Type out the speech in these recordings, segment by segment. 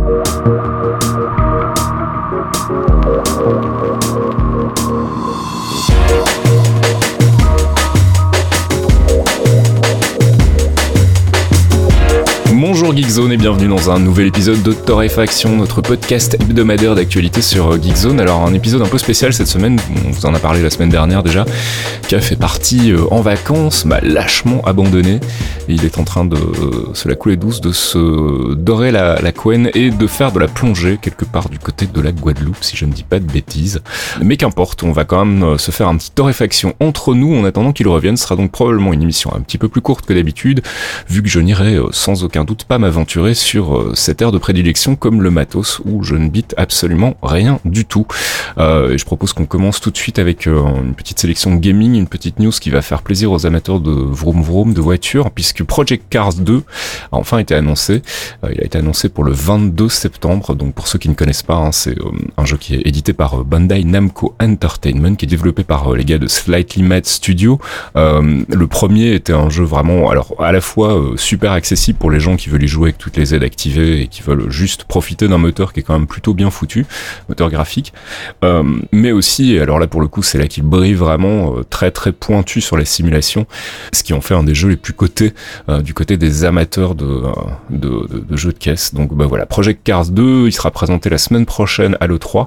Bonjour Geekzone et bienvenue dans un nouvel épisode de Torréfaction, notre podcast hebdomadaire d'actualité sur Geekzone. Alors un épisode un peu spécial cette semaine, on vous en a parlé la semaine dernière déjà, qui a fait partie en vacances, lâchement abandonné. Et il est en train de se la couler douce, de se dorer la couenne et de faire de la plongée quelque part du côté de la Guadeloupe, si je ne dis pas de bêtises. Mais qu'importe, on va quand même se faire un petit Torréfaction entre nous en attendant qu'il revienne. Ce sera donc probablement une émission un petit peu plus courte que d'habitude, vu que je n'irai sans aucun doute pas m'aventurer sur cette aire de prédilection comme le matos où je ne bite absolument rien du tout. Et je propose qu'on commence tout de suite avec une petite sélection gaming, une petite news qui va faire plaisir aux amateurs de vroom vroom, de voitures, puisque Project Cars 2 a enfin été annoncé. Il a été annoncé pour le 22 septembre, donc pour ceux qui ne connaissent pas, c'est un jeu qui est édité par Bandai Namco Entertainment, qui est développé par les gars de Slightly Mad Studio. Le premier était un jeu vraiment, alors à la fois super accessible pour les gens qui veulent y jouer avec toutes les aides activées et qui veulent juste profiter d'un moteur qui est quand même plutôt bien foutu, moteur graphique, mais aussi, et alors là pour le coup c'est là qu'il brille vraiment, très très pointu sur la simulation, ce qui en fait un des jeux les plus cotés du côté des amateurs de jeux de caisse. Donc voilà, Project Cars 2, il sera présenté la semaine prochaine à l'E3.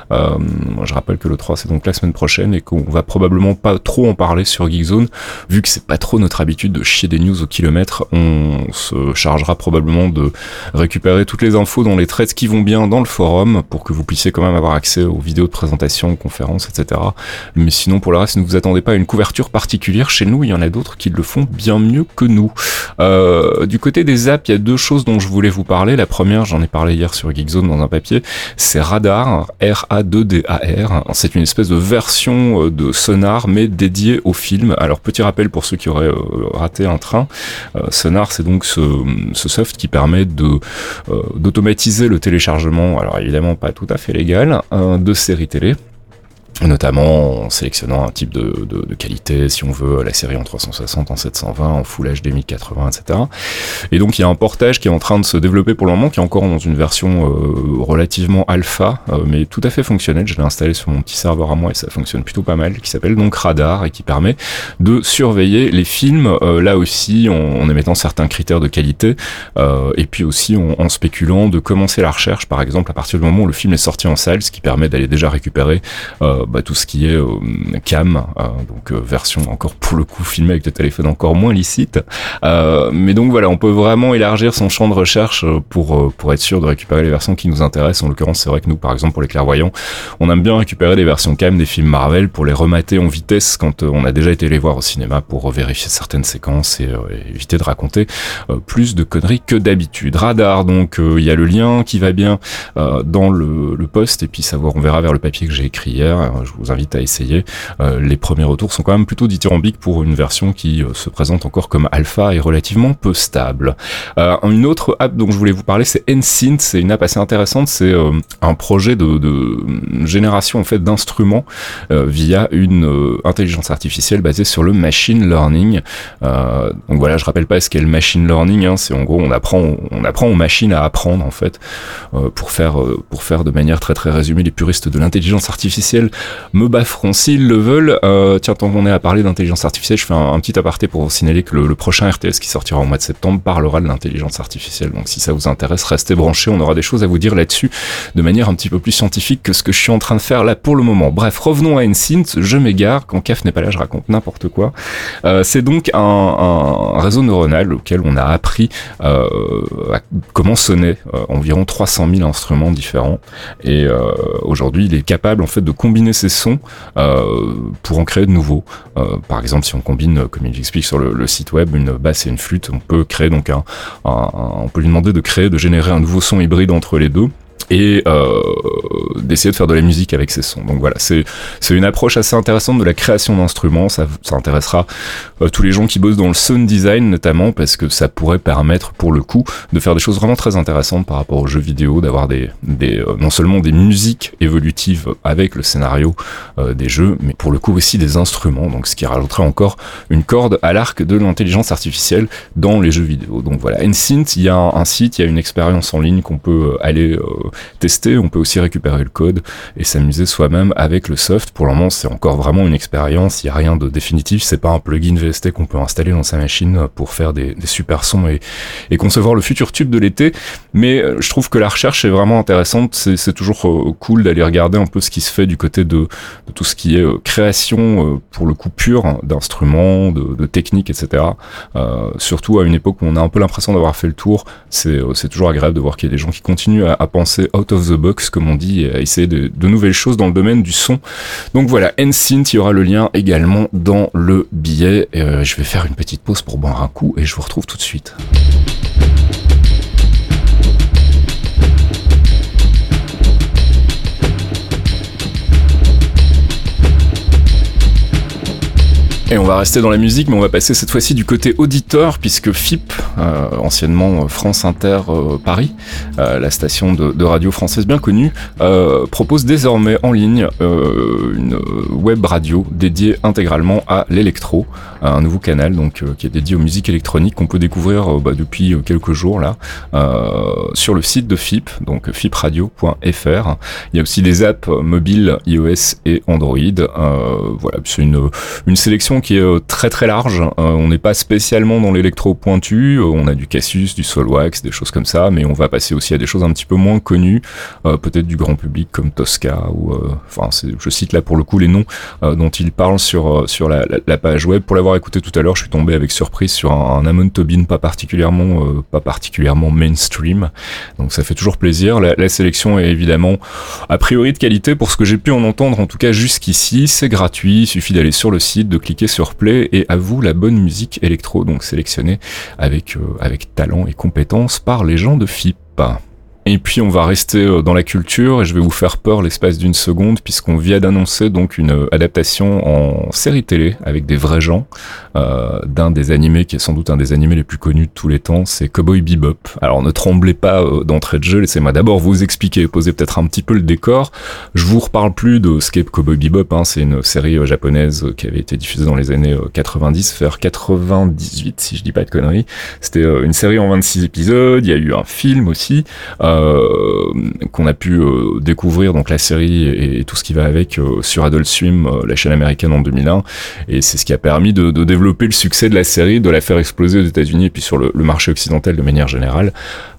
Je rappelle que l'E3 c'est donc la semaine prochaine et qu'on va probablement pas trop en parler sur Geekzone, vu que c'est pas trop notre habitude de chier des news au kilomètre. On se chargera probablement de récupérer toutes les infos dans les threads qui vont bien dans le forum pour que vous puissiez quand même avoir accès aux vidéos de présentation, aux conférences, etc. Mais sinon pour le reste, ne vous attendez pas à une couverture particulière. Chez nous, il y en a d'autres qui le font bien mieux que nous. Du côté des apps, il y a deux choses dont je voulais vous parler. La première, j'en ai parlé hier sur Geekzone dans un papier, c'est Radar, R-A-2-D-A-R. C'est une espèce de version de Sonar mais dédiée au film. Alors petit rappel pour ceux qui auraient raté un train, Sonar c'est donc ce soft qui permet d'automatiser le téléchargement, alors évidemment pas tout à fait légal, de séries télé, notamment en sélectionnant un type de qualité, si on veut la série en 360, en 720, en Full HD 1080, etc. Et donc il y a un portage qui est en train de se développer pour le moment, qui est encore dans une version relativement alpha, mais tout à fait fonctionnelle. Je l'ai installé sur mon petit serveur à moi et ça fonctionne plutôt pas mal, qui s'appelle donc Radar et qui permet de surveiller les films, là aussi en émettant certains critères de qualité, et puis aussi en spéculant de commencer la recherche, par exemple à partir du moment où le film est sorti en salle, ce qui permet d'aller déjà récupérer tout ce qui est cam, donc version encore pour le coup filmée avec des téléphones encore moins licites, mais donc voilà, on peut vraiment élargir son champ de recherche pour être sûr de récupérer les versions qui nous intéressent. En l'occurrence, c'est vrai que nous, par exemple, pour les clairvoyants, on aime bien récupérer des versions cam des films Marvel pour les remater en vitesse quand on a déjà été les voir au cinéma pour vérifier certaines séquences et éviter de raconter plus de conneries que d'habitude. Radar, donc il y a le lien qui va bien dans le post, et puis on verra vers le papier que j'ai écrit hier. Je vous invite à essayer. Les premiers retours sont quand même plutôt dithyrambiques pour une version qui se présente encore comme alpha et relativement peu stable. Une autre app dont je voulais vous parler, c'est NSYNC. C'est une app assez intéressante. C'est un projet de génération en fait d'instruments via une intelligence artificielle basée sur le machine learning. Donc voilà, je rappelle pas ce qu'est le machine learning. C'est en gros on apprend aux machines à apprendre en fait, pour faire de manière très très résumée. Les puristes de l'intelligence artificielle me bafferont s'ils le veulent. Tiens, tant qu'on est à parler d'intelligence artificielle, je fais un petit aparté pour vous signaler que le prochain RTS qui sortira au mois de septembre parlera de l'intelligence artificielle. Donc si ça vous intéresse, restez branchés, on aura des choses à vous dire là-dessus de manière un petit peu plus scientifique que ce que je suis en train de faire là pour le moment. Bref, revenons à NSYNC, je m'égare, quand CAF n'est pas là, je raconte n'importe quoi. C'est donc un réseau neuronal auquel on a appris comment sonnaient environ 300 000 instruments différents, et aujourd'hui il est capable en fait de combiner ces sons pour en créer de nouveaux. Par exemple, si on combine, comme il explique sur le site web, une basse et une flûte, on peut créer donc on peut lui demander de générer un nouveau son hybride entre les deux. et d'essayer de faire de la musique avec ces sons. Donc voilà, c'est une approche assez intéressante de la création d'instruments. Ça intéressera tous les gens qui bossent dans le sound design notamment, parce que ça pourrait permettre pour le coup de faire des choses vraiment très intéressantes par rapport aux jeux vidéo, d'avoir non seulement des musiques évolutives avec le scénario des jeux, mais pour le coup aussi des instruments, donc ce qui rajouterait encore une corde à l'arc de l'intelligence artificielle dans les jeux vidéo. Donc voilà, NSYNC, il y a un site, il y a une expérience en ligne qu'on peut aller tester, on peut aussi récupérer le code et s'amuser soi-même avec le soft. Pour le moment, c'est encore vraiment une expérience, il n'y a rien de définitif, c'est pas un plugin VST qu'on peut installer dans sa machine pour faire des super sons et concevoir le futur tube de l'été, mais je trouve que la recherche est vraiment intéressante, c'est toujours cool d'aller regarder un peu ce qui se fait du côté de tout ce qui est création, pour le coup pur, d'instruments, de techniques, etc. Surtout à une époque où on a un peu l'impression d'avoir fait le tour, c'est toujours agréable de voir qu'il y a des gens qui continuent à penser out of the box, comme on dit, et à essayer de nouvelles choses dans le domaine du son. Donc voilà, NSYNC, il y aura le lien également dans le billet. Je vais faire une petite pause pour boire un coup et je vous retrouve tout de suite. Et on va rester dans la musique, mais on va passer cette fois-ci du côté auditeur, puisque FIP, anciennement France Inter Paris, la station de radio française bien connue, propose désormais en ligne une web radio dédiée intégralement à l'électro, un nouveau canal donc qui est dédié aux musiques électroniques qu'on peut découvrir depuis quelques jours là sur le site de FIP, donc fipradio.fr. Il y a aussi des apps mobiles iOS et Android. Voilà, c'est une sélection qui est très très large. On n'est pas spécialement dans l'électro pointu, on a du Cassius, du Soulwax, des choses comme ça, mais on va passer aussi à des choses un petit peu moins connues, peut-être du grand public comme Tosca ou je cite là pour le coup les noms dont il parle sur la page web. Pour l'avoir écouté tout à l'heure, je suis tombé avec surprise sur un Amon Tobin pas particulièrement mainstream, donc ça fait toujours plaisir. La sélection est évidemment a priori de qualité pour ce que j'ai pu en entendre, en tout cas jusqu'ici. C'est gratuit, il suffit d'aller sur le site, de cliquer sur play et à vous la bonne musique électro, donc sélectionnée avec talent et compétence par les gens de FIP. Et puis on va rester dans la culture et je vais vous faire peur l'espace d'une seconde puisqu'on vient d'annoncer donc une adaptation en série télé avec des vrais gens d'un des animés qui est sans doute un des animés les plus connus de tous les temps, c'est Cowboy Bebop. Alors ne tremblez pas d'entrée de jeu, laissez-moi d'abord vous expliquer, poser peut-être un petit peu le décor. Je vous reparle plus de ce qu'est Cowboy Bebop, c'est une série japonaise qui avait été diffusée dans les années 90, vers 98 si je dis pas de conneries. C'était une série en 26 épisodes, il y a eu un film aussi qu'on a pu découvrir, donc la série et tout ce qui va avec sur Adult Swim, la chaîne américaine en 2001, et c'est ce qui a permis de développer le succès de la série, de la faire exploser aux États-Unis et puis sur le marché occidental de manière générale.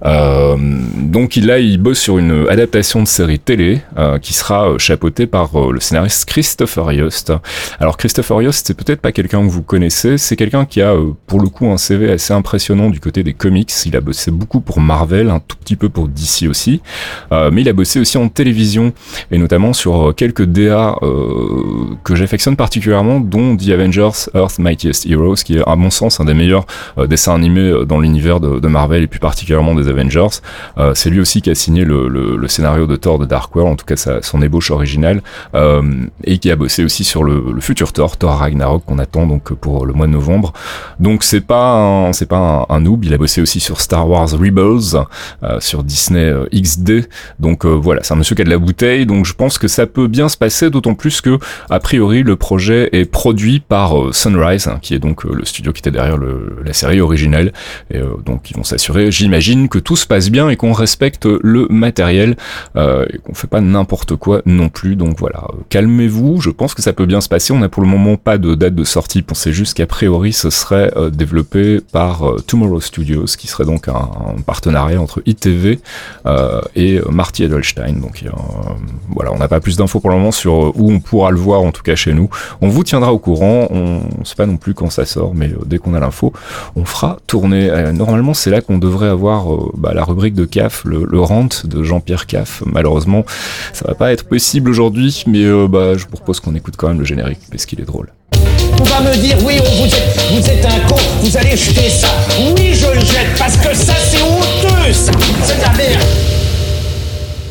Donc il bosse sur une adaptation de série télé qui sera chapeautée par le scénariste Christopher Yost. Alors Christopher Yost, c'est peut-être pas quelqu'un que vous connaissez, c'est quelqu'un qui a pour le coup un CV assez impressionnant du côté des comics. Il a bossé beaucoup pour Marvel, un tout petit peu pour DC aussi, mais il a bossé aussi en télévision et notamment sur quelques DA que j'affectionne particulièrement, dont The Avengers Earth's Mightiest Heroes, qui est à mon sens un des meilleurs dessins animés dans l'univers de Marvel et plus particulièrement des Avengers. C'est lui aussi qui a signé le scénario de Thor de Dark World, en tout cas son ébauche originale, et qui a bossé aussi sur le futur Thor Ragnarok qu'on attend donc pour le mois de novembre. Donc c'est pas un noob. Il a bossé aussi sur Star Wars Rebels, sur Disney XD. Donc voilà, c'est un monsieur qui a de la bouteille, donc je pense que ça peut bien se passer, d'autant plus que a priori le projet est produit par Sunrise, qui est donc le studio qui était derrière la série originale, et donc ils vont s'assurer, j'imagine, que tout se passe bien et qu'on respecte le matériel et qu'on fait pas n'importe quoi non plus. Donc voilà, calmez-vous, je pense que ça peut bien se passer. On a pour le moment pas de date de sortie, pensez juste qu'a priori ce serait développé par Tomorrow Studios, qui serait donc un partenariat entre ITV et Marty Edelstein. Donc voilà, on n'a pas plus d'infos pour le moment sur où on pourra le voir, en tout cas chez nous. On vous tiendra au courant, on sait pas non plus quand ça sort, mais dès qu'on a l'info, on fera tourner. Normalement, c'est là qu'on devrait avoir la rubrique de CAF, le rant de Jean-Pierre Caff. Malheureusement, ça va pas être possible aujourd'hui, mais je vous propose qu'on écoute quand même le générique, parce qu'il est drôle. On va me dire, oui, vous êtes un con, vous allez jeter ça. Oui, je le jette, parce que ça, c'est honteux, ça. C'est de la merde.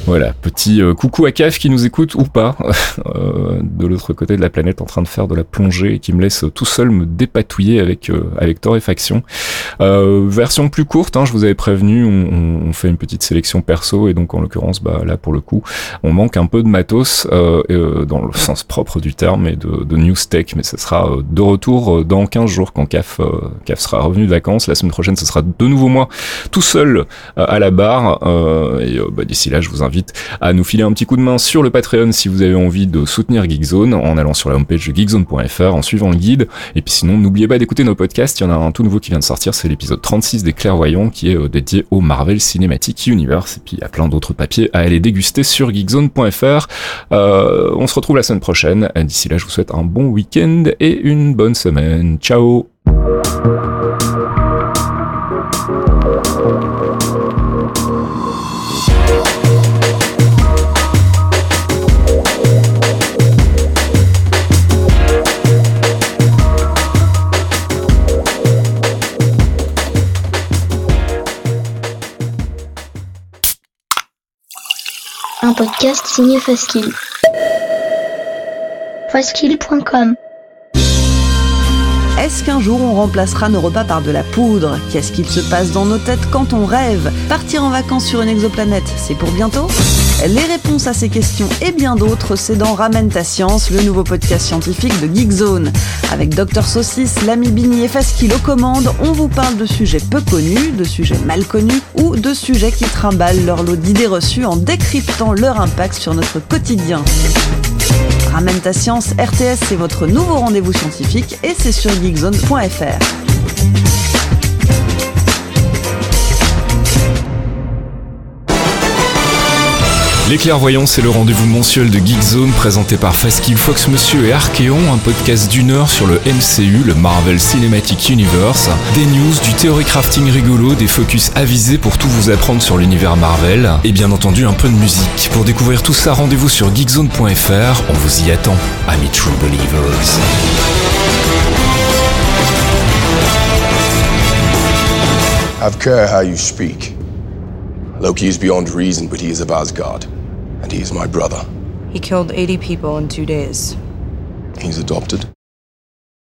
Voilà, petit coucou à CAF qui nous écoute ou pas, de l'autre côté de la planète en train de faire de la plongée et qui me laisse tout seul me dépatouiller avec Torréfaction. Version plus courte, je vous avais prévenu, on fait une petite sélection perso et donc en l'occurrence, là pour le coup, on manque un peu de matos dans le sens propre du terme et de news tech, mais ce sera de retour dans 15 jours quand CAF sera revenu de vacances. La semaine prochaine, ce sera de nouveau moi tout seul à la barre et d'ici là, je vous invite à nous filer un petit coup de main sur le Patreon si vous avez envie de soutenir Geekzone en allant sur la homepage de geekzone.fr, en suivant le guide. Et puis sinon, n'oubliez pas d'écouter nos podcasts. Il y en a un tout nouveau qui vient de sortir, c'est l'épisode 36 des Clairvoyants qui est dédié au Marvel Cinematic Universe. Et puis il y a plein d'autres papiers à aller déguster sur geekzone.fr. On se retrouve la semaine prochaine. D'ici là, je vous souhaite un bon week-end et une bonne semaine. Ciao! Un podcast signé Faskill. Faskill.com. Est-ce qu'un jour on remplacera nos repas par de la poudre ? Qu'est-ce qu'il se passe dans nos têtes quand on rêve ? Partir en vacances sur une exoplanète, c'est pour bientôt ? Les réponses à ces questions et bien d'autres, c'est dans Ramène ta science, le nouveau podcast scientifique de Geekzone. Avec Dr Saucisse, l'ami Bini et Faskill aux commandes, on vous parle de sujets peu connus, de sujets mal connus ou de sujets qui trimballent leur lot d'idées reçues en décryptant leur impact sur notre quotidien. Ramène ta science, RTS, c'est votre nouveau rendez-vous scientifique et c'est sur geekzone.fr. Les Clairvoyants, c'est le rendez-vous mensuel de Geekzone présenté par Faskill, Fox Monsieur et Archeon, un podcast d'1 heure sur le MCU, le Marvel Cinematic Universe, des news, du theory crafting rigolo, des focus avisés pour tout vous apprendre sur l'univers Marvel, et bien entendu un peu de musique. Pour découvrir tout ça, rendez-vous sur geekzone.fr, on vous y attend, amis True Believers. Have care how you speak. Loki is beyond reason, but he is of Asgard. And he is my brother. He killed 80 people in 2 days. He's adopted.